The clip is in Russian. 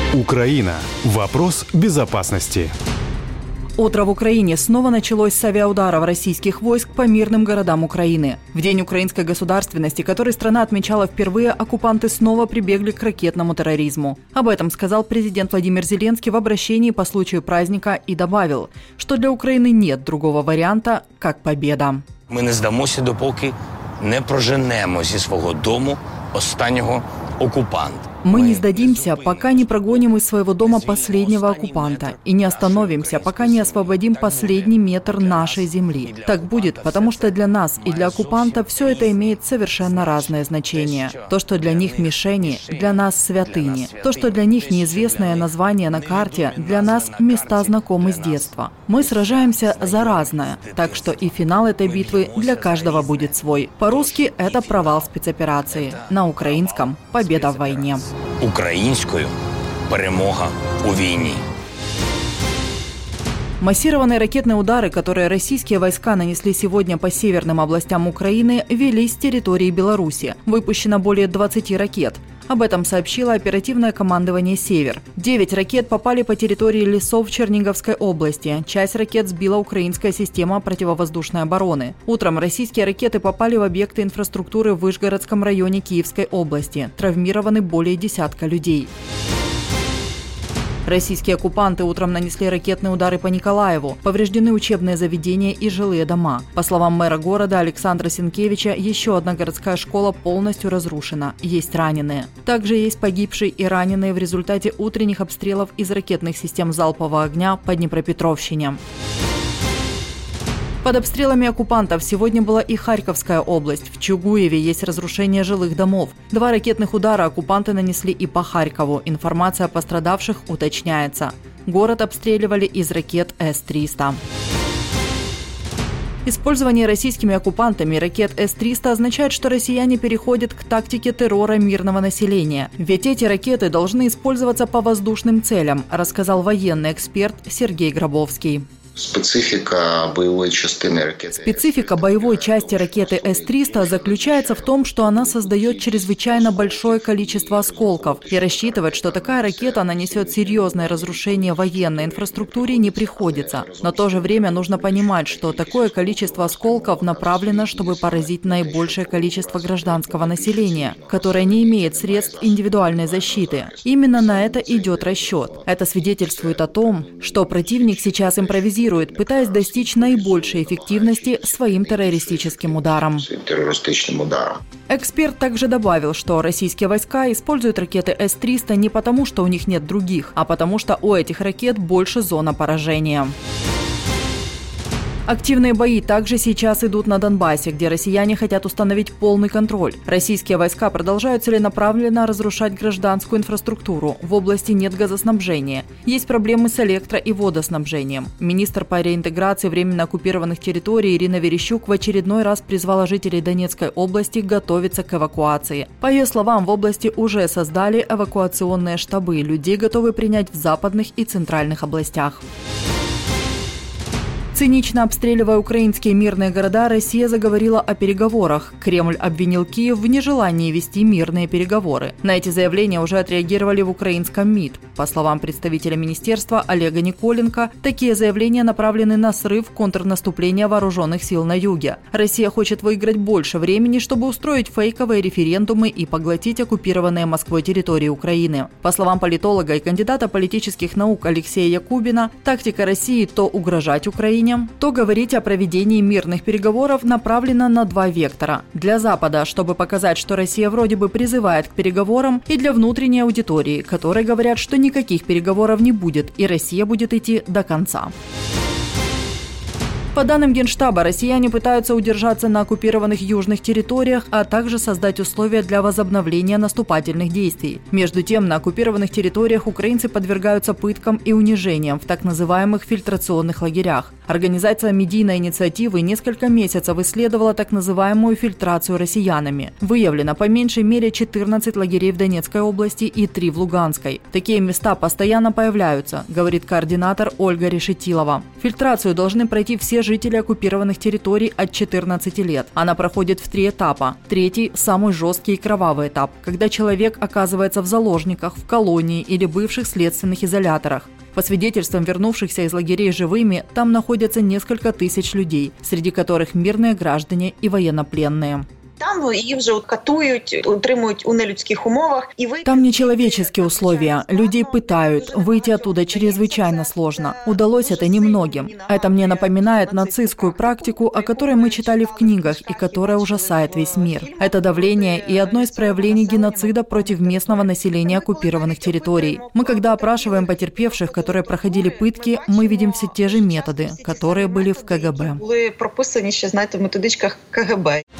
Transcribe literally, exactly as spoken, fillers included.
Украина. Вопрос безопасности. Утро в Украине снова началось с авиаударов российских войск по мирным городам Украины. В День украинской государственности, который страна отмечала впервые, оккупанты снова прибегли к ракетному терроризму. Об этом сказал президент Владимир Зеленский в обращении по случаю праздника и добавил, что для Украины нет другого варианта, как победа. Ми не здамося, допоки не проженемо зі свого дому останнього оккупанта. Мы не сдадимся, пока не прогоним из своего дома последнего оккупанта и не остановимся, пока не освободим последний метр нашей земли. Так будет, потому что для нас и для оккупанта все это имеет совершенно разное значение. То, что для них мишени, для нас святыни. То, что для них неизвестное название на карте, для нас места знакомы с детства. Мы сражаемся за разное, так что и финал этой битвы для каждого будет свой. По-русски это провал спецоперации. На украинском – победа в войне. Українською перемога у війні. Массированные ракетные удары, которые российские войска нанесли сегодня по северным областям Украины, велись с территории Беларуси. Выпущено более двадцати ракет. Об этом сообщило оперативное командование «Север». Девять ракет попали по территории лесов Черниговской области. Часть ракет сбила украинская система противовоздушной обороны. Утром российские ракеты попали в объекты инфраструктуры в Вышгородском районе Киевской области. Травмированы более десятка людей. Российские оккупанты утром нанесли ракетные удары по Николаеву. Повреждены учебные заведения и жилые дома. По словам мэра города Александра Сенкевича, еще одна городская школа полностью разрушена. Есть раненые. Также есть погибшие и раненые в результате утренних обстрелов из ракетных систем залпового огня по Днепропетровщине. Под обстрелами оккупантов сегодня была и Харьковская область. В Чугуеве есть разрушение жилых домов. Два ракетных удара оккупанты нанесли и по Харькову. Информация о пострадавших уточняется. Город обстреливали из ракет эс триста. Использование российскими оккупантами ракет эс триста означает, что россияне переходят к тактике террора мирного населения. Ведь эти ракеты должны использоваться по воздушным целям, рассказал военный эксперт Сергей Гробовский. Специфика боевой части ракеты. Специфика боевой части ракеты эс триста заключается в том, что она создает чрезвычайно большое количество осколков. И рассчитывать, что такая ракета нанесет серьезное разрушение военной инфраструктуре, не приходится. Но в то же время нужно понимать, что такое количество осколков направлено, чтобы поразить наибольшее количество гражданского населения, которое не имеет средств индивидуальной защиты. Именно на это идет расчет. Это свидетельствует о том, что противник сейчас импровизирует, пытаясь достичь наибольшей эффективности своим террористическим ударом. террористическим ударом. Эксперт также добавил, что российские войска используют ракеты эс триста не потому, что у них нет других, а потому что у этих ракет больше зона поражения. Активные бои также сейчас идут на Донбассе, где россияне хотят установить полный контроль. Российские войска продолжают целенаправленно разрушать гражданскую инфраструктуру. В области нет газоснабжения. Есть проблемы с электро- и водоснабжением. Министр по реинтеграции временно оккупированных территорий Ирина Верещук в очередной раз призвала жителей Донецкой области готовиться к эвакуации. По ее словам, в области уже создали эвакуационные штабы. Людей готовы принять в западных и центральных областях. Цинично обстреливая украинские мирные города, Россия заговорила о переговорах. Кремль обвинил Киев в нежелании вести мирные переговоры. На эти заявления уже отреагировали в украинском МИД. По словам представителя министерства Олега Николенко, такие заявления направлены на срыв контрнаступления вооруженных сил на юге. Россия хочет выиграть больше времени, чтобы устроить фейковые референдумы и поглотить оккупированные Москвой территории Украины. По словам политолога и кандидата политических наук Алексея Якубина, тактика России то угрожать Украине, то говорить о проведении мирных переговоров направлено на два вектора. Для Запада, чтобы показать, что Россия вроде бы призывает к переговорам, и для внутренней аудитории, которые говорят, что никаких переговоров не будет, и Россия будет идти до конца. По данным Генштаба, россияне пытаются удержаться на оккупированных южных территориях, а также создать условия для возобновления наступательных действий. Между тем, на оккупированных территориях украинцы подвергаются пыткам и унижениям в так называемых фильтрационных лагерях. Организация «Медийной инициативы» несколько месяцев исследовала так называемую фильтрацию россиянами. Выявлено по меньшей мере четырнадцать лагерей в Донецкой области и три в Луганской. Такие места постоянно появляются, говорит координатор Ольга Решетилова. Фильтрацию должны пройти все жители оккупированных территорий от четырнадцати лет. Она проходит в три этапа. Третий – самый жесткий и кровавый этап, когда человек оказывается в заложниках, в колонии или бывших следственных изоляторах. По свидетельствам вернувшихся из лагерей живыми, там находятся несколько тысяч людей, среди которых мирные граждане и военнопленные. Там їх вже катують, утримують у нелюдських умовах. Там нечеловеческие условия. Людей пытают. Выйти оттуда чрезвычайно сложно. Удалось это немногим. Это мне напоминает нацистскую практику, о которой мы читали в книгах и которая ужасает весь мир. Это давление и одно из проявлений геноцида против местного населения оккупированных территорий. Мы, когда опрашиваем потерпевших, которые проходили пытки, мы видим все те же методы, которые были в ка гэ бэ. Были прописаны ще, знаєте, в методичках ка ге бе.